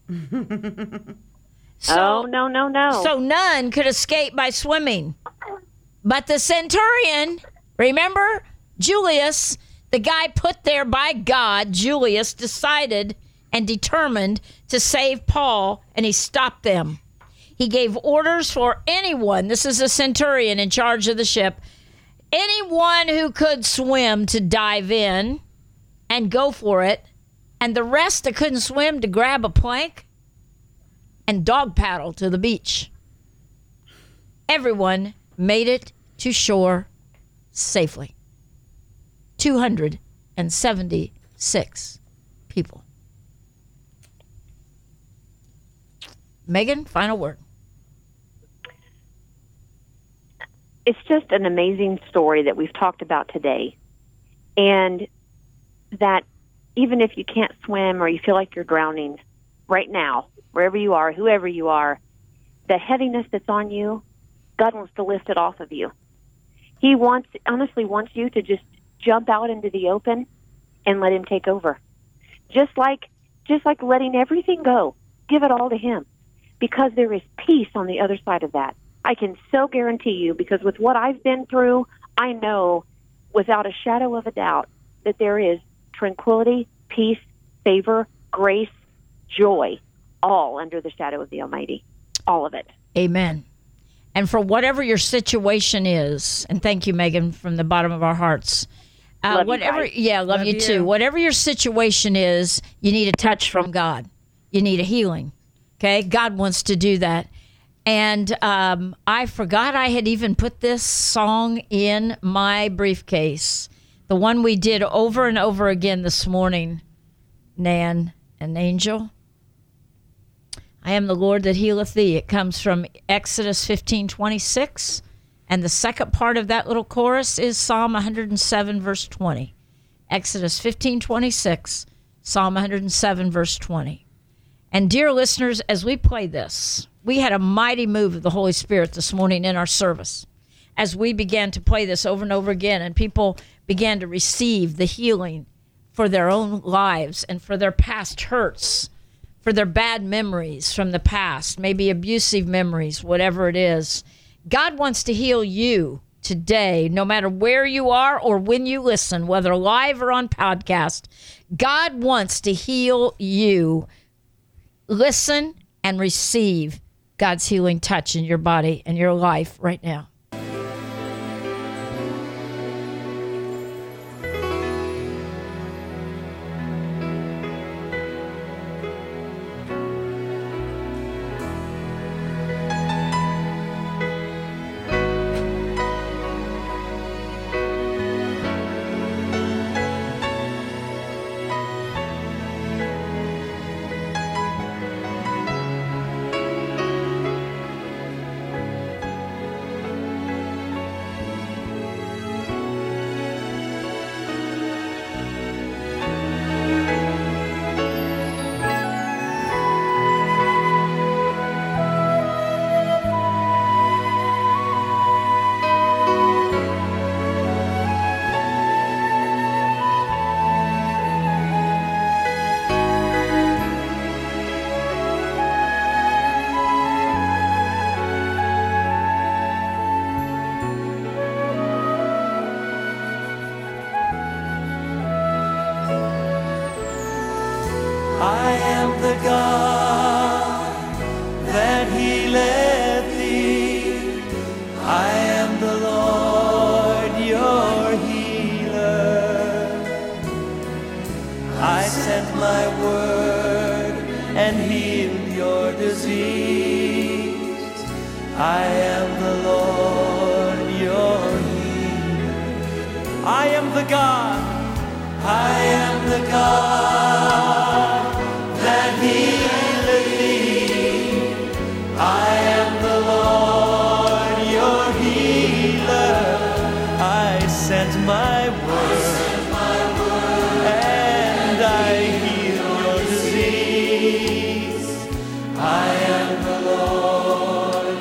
so, oh no no no! So none could escape by swimming. But the centurion, remember, Julius, the guy put there by God, Julius, decided and determined to save Paul, and he stopped them. He gave orders for anyone, this is a centurion in charge of the ship, anyone who could swim to dive in and go for it, and the rest that couldn't swim to grab a plank and dog paddle to the beach. Everyone made it to shore safely. two hundred seventy-six people. Megan, final word. It's just an amazing story that we've talked about today. And that even if you can't swim or you feel like you're drowning right now, wherever you are, whoever you are, the heaviness that's on you, God wants to lift it off of you. He wants, honestly wants you to just jump out into the open and let him take over. Just like, just like letting everything go, give it all to him, because there is peace on the other side of that. I can so guarantee you, because with what I've been through, I know without a shadow of a doubt that there is tranquility, peace, favor, grace, joy, all under the shadow of the Almighty. All of it. Amen. And for whatever your situation is, and thank you, Megan, from the bottom of our hearts. Uh, love whatever, you guys. yeah, love, Love you, you. too. Whatever your situation is, you need a touch from God. You need a healing. Okay, God wants to do that. And um, I forgot I had even put this song in my briefcase, the one we did over and over again this morning, Nan and Angel. I am the Lord that healeth thee. It comes from Exodus fifteen twenty-six. And the second part of that little chorus is Psalm one hundred seven, verse twenty. Exodus fifteen twenty-six, Psalm one hundred seven, verse twenty. And dear listeners, as we play this, we had a mighty move of the Holy Spirit this morning in our service as we began to play this over and over again, and people began to receive the healing for their own lives and for their past hurts, for their bad memories from the past, maybe abusive memories, whatever it is. God wants to heal you today, no matter where you are or when you listen, whether live or on podcast. God wants to heal you. Listen and receive God's healing touch in your body and your life right now. I am the God that healeth thee. I am the Lord your healer. I sent my word and healed your disease. I am the Lord your healer. I am the God. I am the God that healeth thee. I am the Lord your healer. I sent my word, and I heal your disease. I am the Lord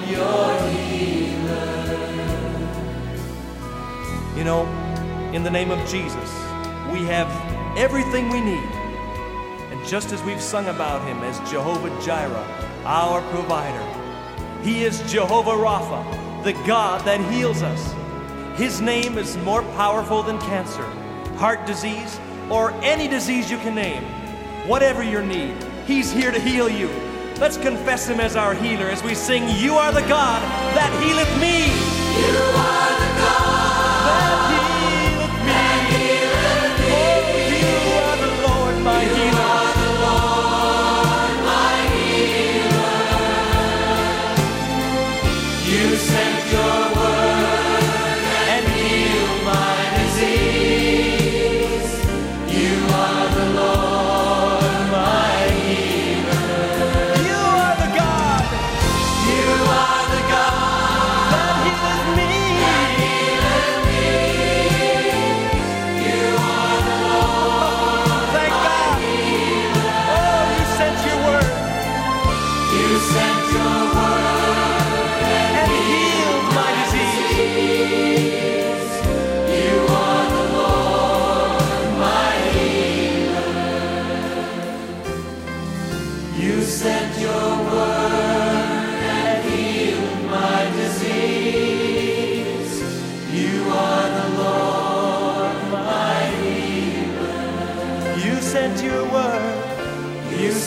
your healer. You know, in the name of Jesus, we have everything we need. And just as we've sung about him as Jehovah Jireh, our provider, he is Jehovah Rapha, the God that heals us. His name is more powerful than cancer, heart disease, or any disease you can name. Whatever your need, he's here to heal you. Let's confess him as our healer as we sing, "You are the God that healeth me." You are the God that healeth me. That healeth me. Oh, you are the Lord, my you healer. Are the Lord, my healer. You sent your word and healed my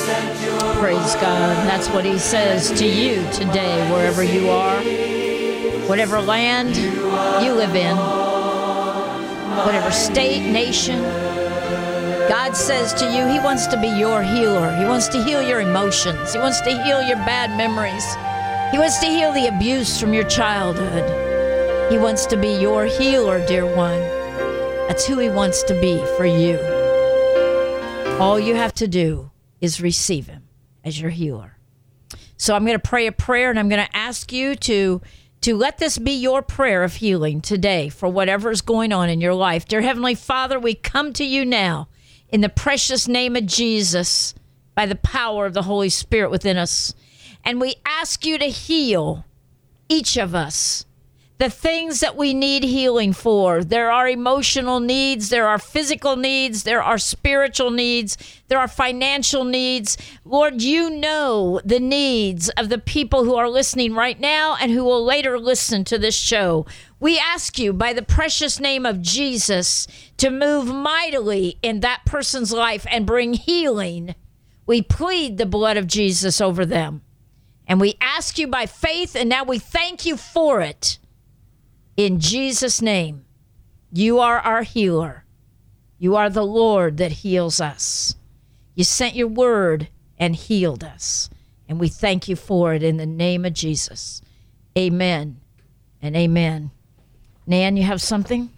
Praise God. That's what he says to you today, wherever you are, whatever land you live in, whatever state, nation. God says to you, he wants to be your healer. He wants to heal your emotions. He wants to heal your bad memories. He wants to heal the abuse from your childhood. He wants to be your healer, dear one. That's who he wants to be for you. All you have to do is receive him as your healer. So I'm going to pray a prayer, and I'm going to ask you to to let this be your prayer of healing today for whatever is going on in your life. Dear Heavenly Father, we come to you now in the precious name of Jesus, by the power of the Holy Spirit within us. And we ask you to heal each of us, the things that we need healing for. There are emotional needs, there are physical needs, there are spiritual needs, there are financial needs. Lord, you know the needs of the people who are listening right now and who will later listen to this show. We ask you, by the precious name of Jesus, to move mightily in that person's life and bring healing. We plead the blood of Jesus over them. And we ask you by faith, and now we thank you for it. In Jesus' name, you are our healer. You are the Lord that heals us. You sent your word and healed us. And we thank you for it in the name of Jesus. Amen and amen. Nan, you have something?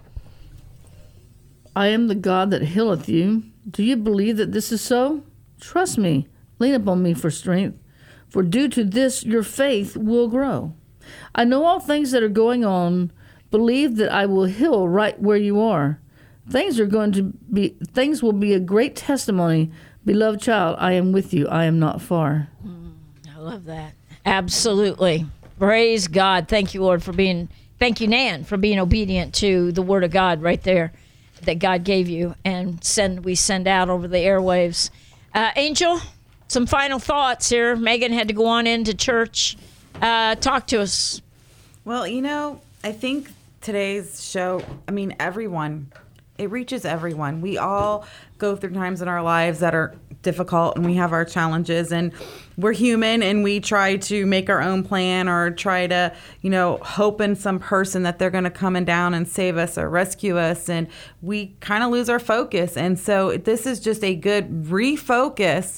I am the God that healeth you. Do you believe that this is so? Trust me. Lean upon me for strength. For due to this, your faith will grow. I know all things that are going on. Believe that I will heal right where you are. Things are going to be, things will be a great testimony. Beloved child, I am with you. I am not far. Mm, I love that. Absolutely. Praise God. Thank you, Lord, for being, thank you, Nan, for being obedient to the word of God right there that God gave you and send we send out over the airwaves. Uh, Angel, some final thoughts here. Megan had to go on into church. Uh, talk to us. Well, you know, I think today's show, I mean, everyone, it reaches everyone. We all go through times in our lives that are difficult, and we have our challenges, and we're human, and we try to make our own plan or try to, you know, hope in some person that they're going to come and down and save us or rescue us, and we kind of lose our focus. And so this is just a good refocus.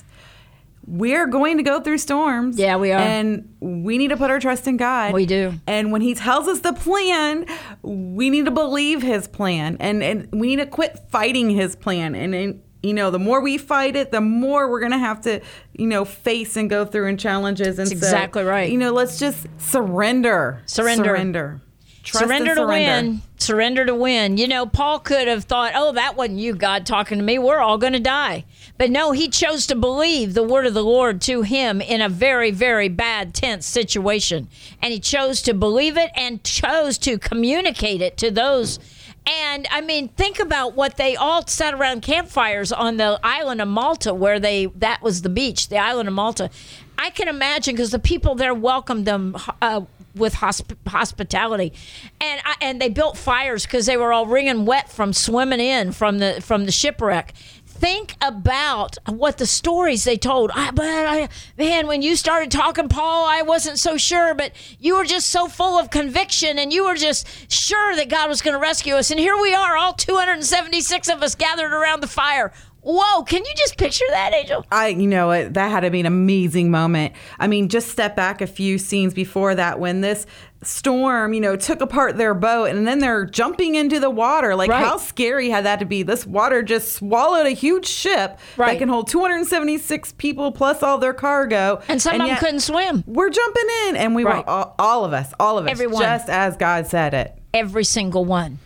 We're going to go through storms. Yeah, we are. And we need to put our trust in God. We do. And when he tells us the plan, we need to believe his plan. And, and we need to quit fighting his plan. And, and, you know, the more we fight it, the more we're going to have to, you know, face and go through in challenges. And That's so, exactly right. You know, let's just surrender. Surrender. Surrender. Trust surrender and to surrender. win. Surrender to win. You know, Paul could have thought, oh, that wasn't you, God, talking to me. We're all going to die. But no, he chose to believe the word of the Lord to him in a very, very bad, tense situation. And he chose to believe it and chose to communicate it to those. And, I mean, think about what they all sat around campfires on the island of Malta, where they that was the beach, the island of Malta. I can imagine, because the people there welcomed them uh, with hosp- hospitality, and I, and they built fires because they were all wringing wet from swimming in from the from the shipwreck. Think about what the stories they told. I, but I, man, when you started talking, Paul, I wasn't so sure, but you were just so full of conviction, and you were just sure that God was going to rescue us. And here we are, all two hundred seventy-six of us gathered around the fire. Whoa, can you just picture that, Angel? I, you know, it, that had to be an amazing moment. I mean, just step back a few scenes before that when this storm, you know, took apart their boat and then they're jumping into the water. Like, Right. how scary had that to be? This water just swallowed a huge ship Right. that can hold two hundred seventy-six people plus all their cargo. And some of them yet couldn't swim. We're jumping in, and we Right. were all, all of us, all of us, Everyone. just as God said it. Every single one.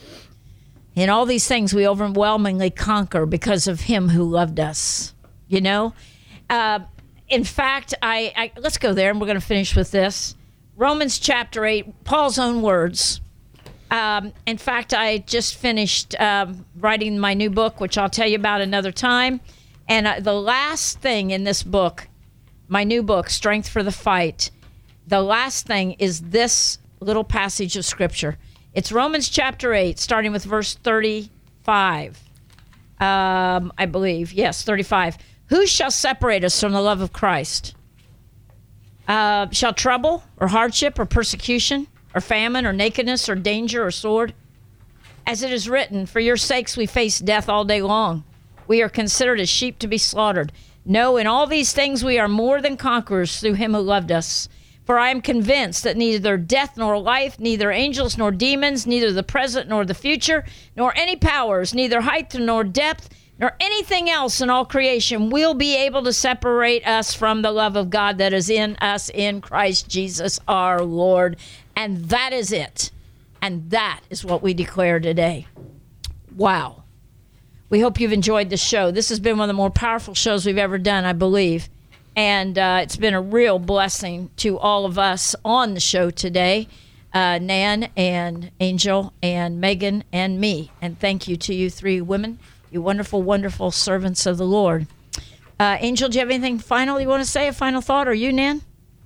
And all these things we overwhelmingly conquer because of him who loved us, you know? Uh, in fact, I, I let's go there, and we're going to finish with this. Romans chapter eight, Paul's own words. Um, in fact, I just finished um, writing my new book, which I'll tell you about another time. And uh, the last thing in this book, my new book, Strength for the Fight, the last thing is this little passage of Scripture. It's Romans chapter eight, starting with verse thirty-five, um, I believe. Yes, thirty-five. Who shall separate us from the love of Christ? Uh, shall trouble or hardship or persecution or famine or nakedness or danger or sword? As it is written, for your sakes we face death all day long. We are considered as sheep to be slaughtered. No, in all these things we are more than conquerors through him who loved us. For I am convinced that neither death nor life, neither angels nor demons, neither the present nor the future, nor any powers, neither height nor depth, nor anything else in all creation will be able to separate us from the love of God that is in us in Christ Jesus our Lord. And that is it. And that is what we declare today. Wow. We hope you've enjoyed the show. This has been one of the more powerful shows we've ever done, I believe. And uh, it's been a real blessing to all of us on the show today, uh, Nan and Angel and Megan and me. And thank you to you three women, you wonderful, wonderful servants of the Lord. Uh, Angel, do you have anything final you want to say, a final thought? Or you, Nan?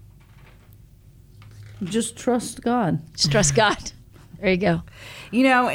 Just trust God. Just trust God. There you go. You know,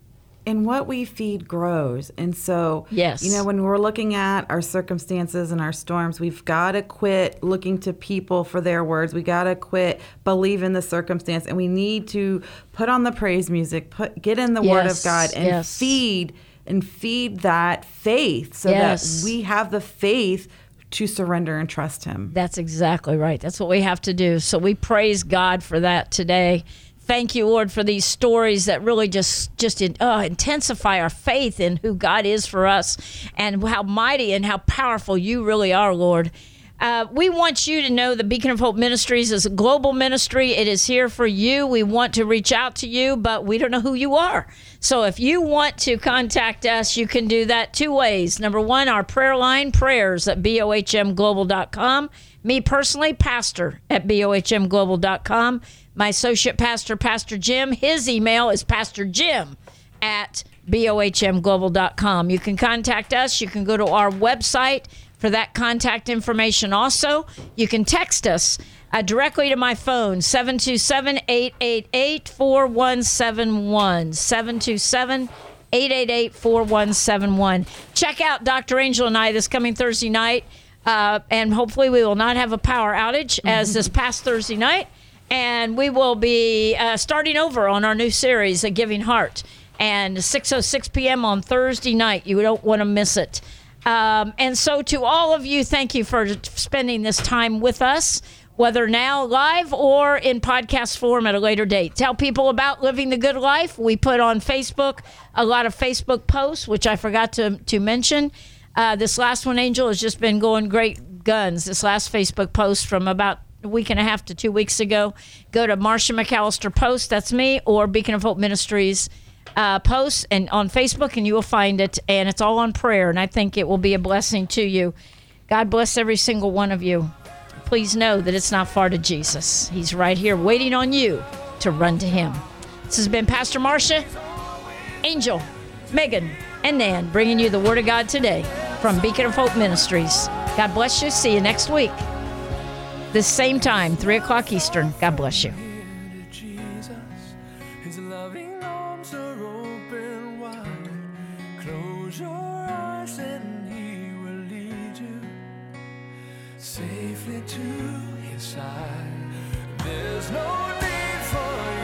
and what we feed grows. And so, yes. you know, when we're looking at our circumstances and our storms, we've got to quit looking to people for their words. We got to quit believing the circumstance. And we need to put on the praise music, put get in the Word of Yes, God and yes. feed and feed that faith so Yes. that we have the faith to surrender and trust Him. That's exactly right. That's what we have to do. So we praise God for that today. Thank you, Lord, for these stories that really just just uh, intensify our faith in who God is for us and how mighty and how powerful you really are, Lord. Uh, we want you to know the Beacon of Hope Ministries is a global ministry. It is here for you. We want to reach out to you, but we don't know who you are. So if you want to contact us, you can do that two ways. Number one, our prayer line, prayers at B O H M global dot com. Me personally, pastor at B O H M global dot com. My associate pastor, Pastor Jim, his email is pastor jim at B O H M global dot com. You can contact us. You can go to our website for that contact information also. You can text us uh, directly to my phone, seven two seven, eight eight eight, four one seven one, seven two seven, eight eight eight, four one seven one. Check out Doctor Angel and I this coming Thursday night, uh, and hopefully we will not have a power outage as this past Thursday night. And we will be uh, starting over on our new series, A Giving Heart, and six oh six p.m. on Thursday night. You don't want to miss it. Um, and so to all of you, thank you for spending this time with us, whether now live or in podcast form at a later date. Tell people about Living the Good Life. We put on Facebook a lot of Facebook posts, which I forgot to, to mention. Uh, this last one, Angel, has just been going great guns. This last Facebook post from about a week and a half to two weeks ago. Go to Marcia McAllister Post, that's me, or Beacon of Hope Ministries uh, posts and on Facebook, and you will find it. And it's all on prayer, and I think it will be a blessing to you. God bless every single one of you. Please know that it's not far to Jesus. He's right here waiting on you to run to Him. This has been Pastor Marcia, Angel, Megan, and Nan bringing you the Word of God today from Beacon of Hope Ministries. God bless you. See you next week. This same time, three o'clock Eastern. God bless you. Jesus, His loving arms are open wide. Close your eyes and He will lead you safely to His side. There's no need for you